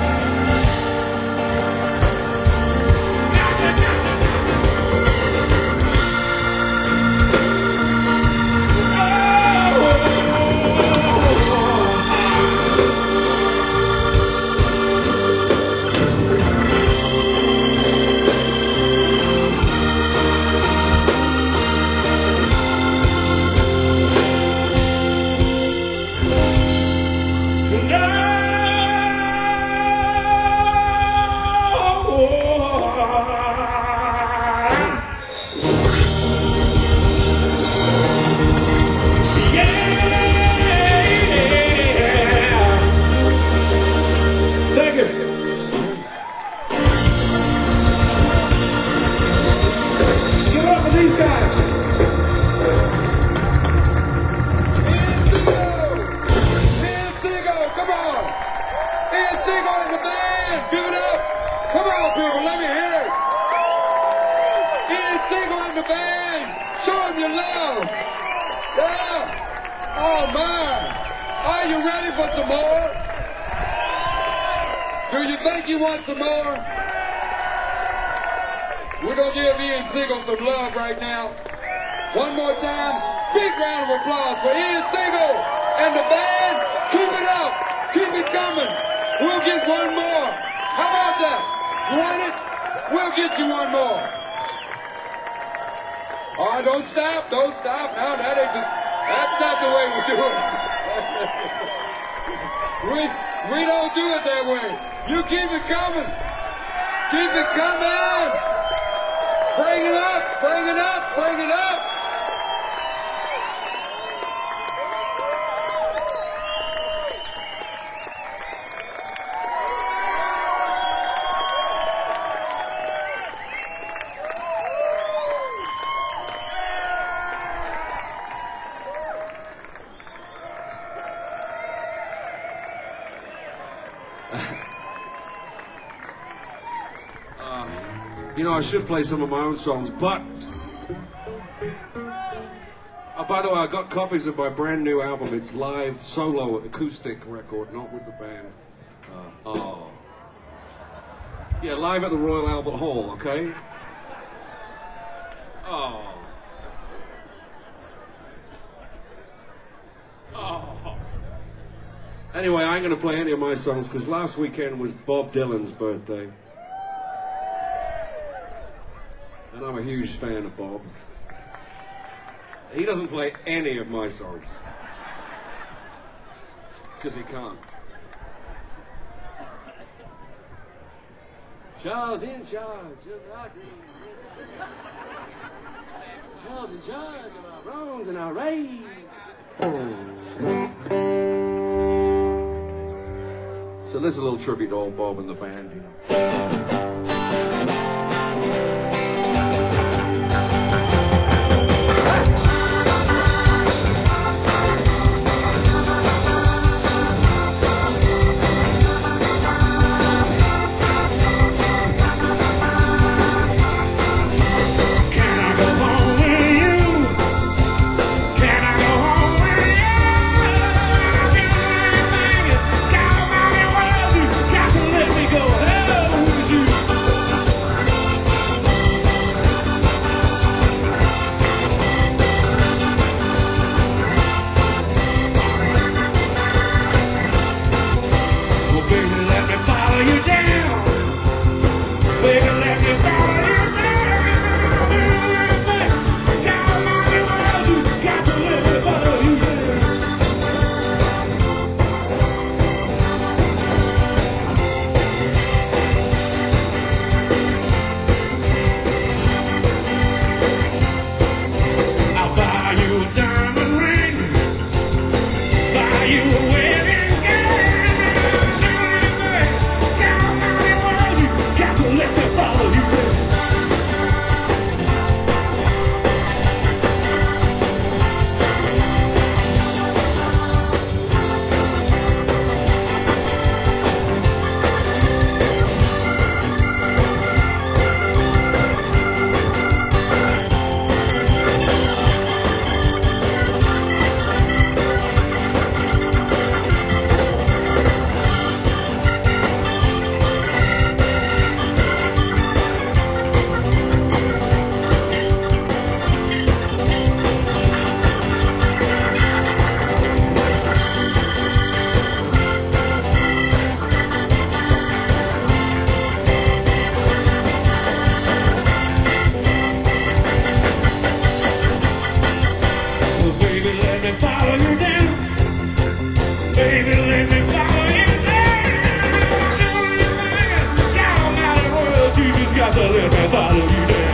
You know, I should play some of my own songs, but... Oh, by the way, I got copies of my brand new album. It's live, solo, acoustic record, not with the band. Yeah, live at the Royal Albert Hall, okay? Anyway, I ain't going to play any of my songs because last weekend was Bob Dylan's birthday. And I'm a huge fan of Bob. He doesn't play any of my songs. Because he can't. Charles in charge of our dreams. Charles in charge of our wrongs and our rage. So there's a little tribute to old Bob and the band, you know. You wedding gown. God Almighty world, you got to let me follow you there. Follow you down, baby, let me follow you down. God Almighty world, you just got to let me follow you down.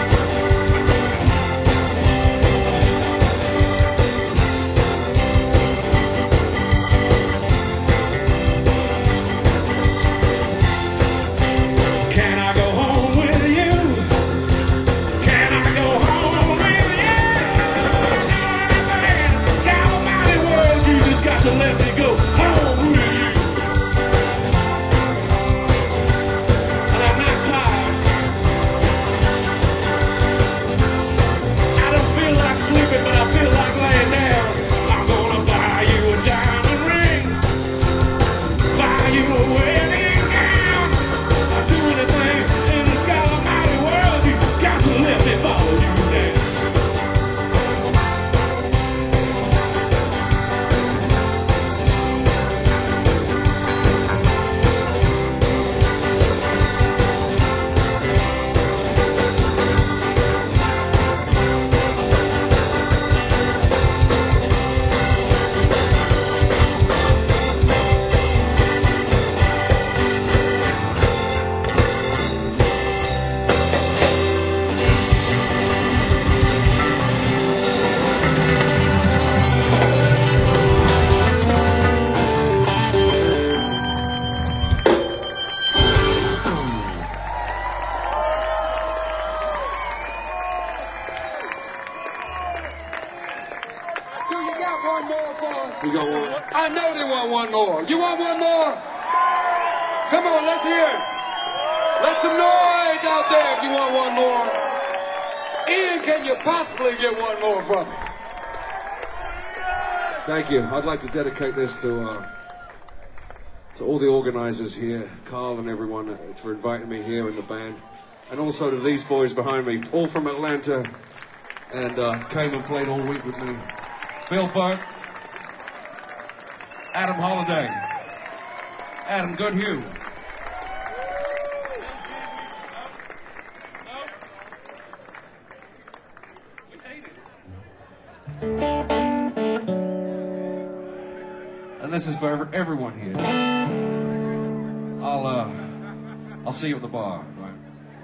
Can I go home with you? Can I go home with you? God Almighty world, you just got to let me go home with you. And I'm not tired. I don't feel like sleeping, but I feel like laying down. I'm gonna buy you a diamond ring, buy you a wedding gown. I'll do anything in this God Almighty world. You got to let me follow you down. Do you got one more for us? We got one. I know they want one more. You want one more? Come on, let's hear it. Let some noise out there if you want one more. Ian, can you possibly get one more from me? Thank you. I'd like to dedicate this to all the organizers here, Carl and everyone, for inviting me here in the band. And also to these boys behind me, all from Atlanta, and came and played all week with me. Bill Buck, Adam Holiday, Adam Goodhue. And this is for everyone here. I'll see you at the bar. Right?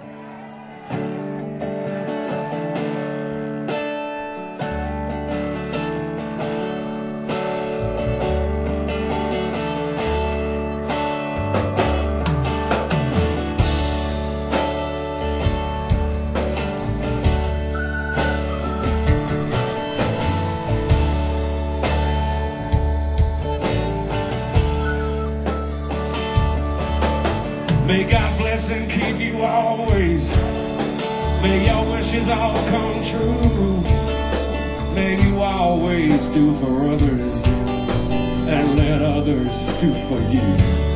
May God bless and keep you always. May your wishes all come true. May you always do for others and let others do for you.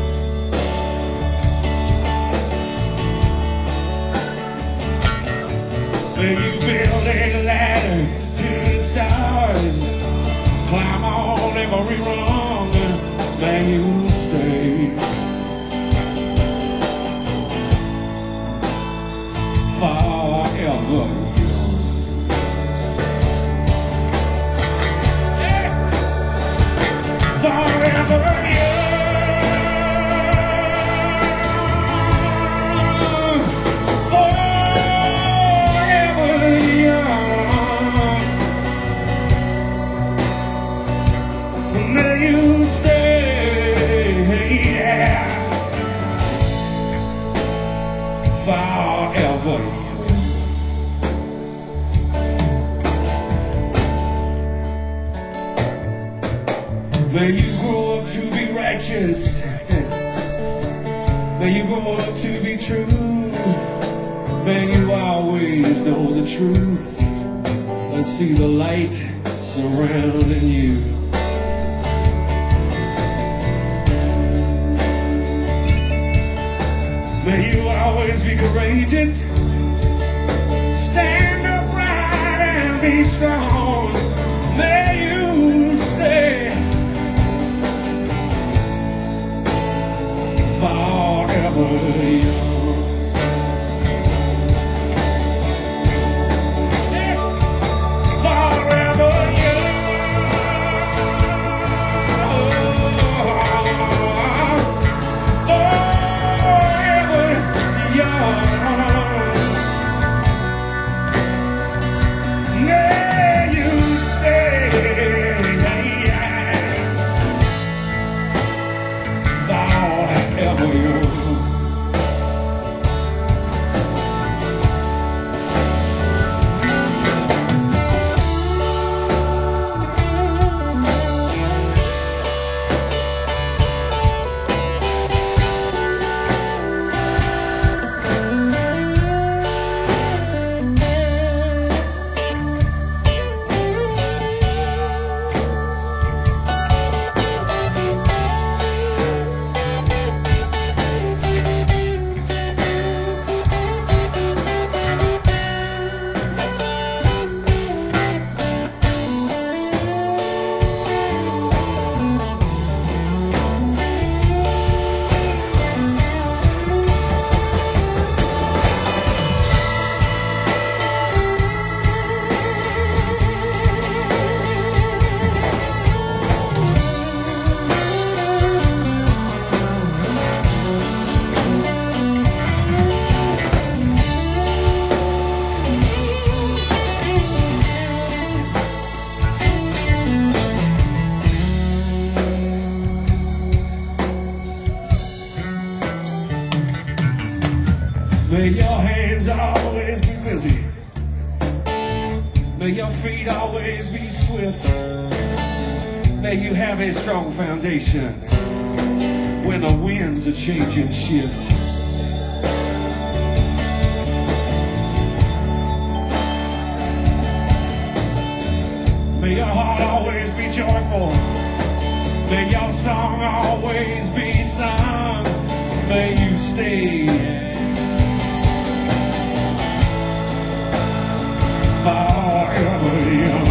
May you build a ladder to the stars, climb on every rung, may you stay forever young. Yeah. Forever young. Forever young. May you stay May you grow up to be righteous. May you grow up to be true. May you always know the truth and see the light surrounding you. May you always be courageous. Stand upright and be strong. May you stay forever young. Forever young. May you stay forever young. May your hands always be busy. May your feet always be swift. May you have a strong foundation when the winds are change and shift. May your heart always be joyful. May your song always be sung. May you stay forever young.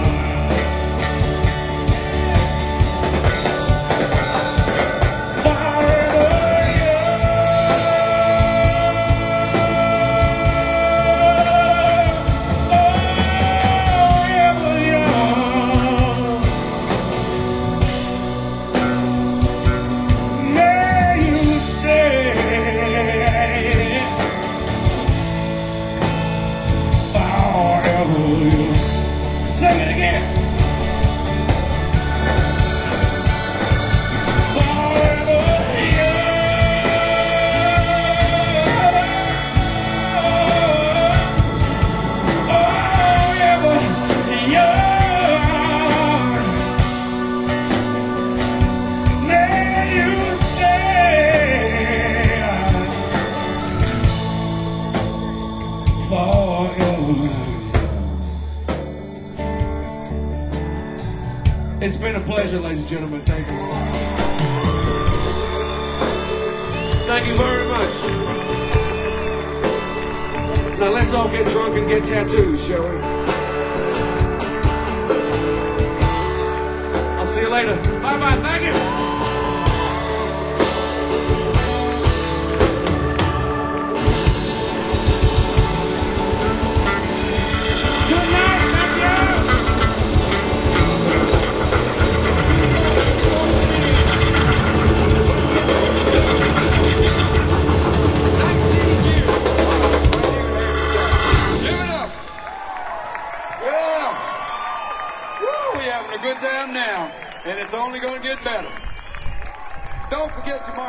Sing it again. Forever young. May you stay forever. It's been a pleasure, ladies and gentlemen. Thank you. Thank you very much. Now let's all get drunk and get tattoos, shall we? I'll see you later. Bye-bye. Thank you. Good night. Thank you. Having a good time now, and it's only going to get better. Don't forget tomorrow.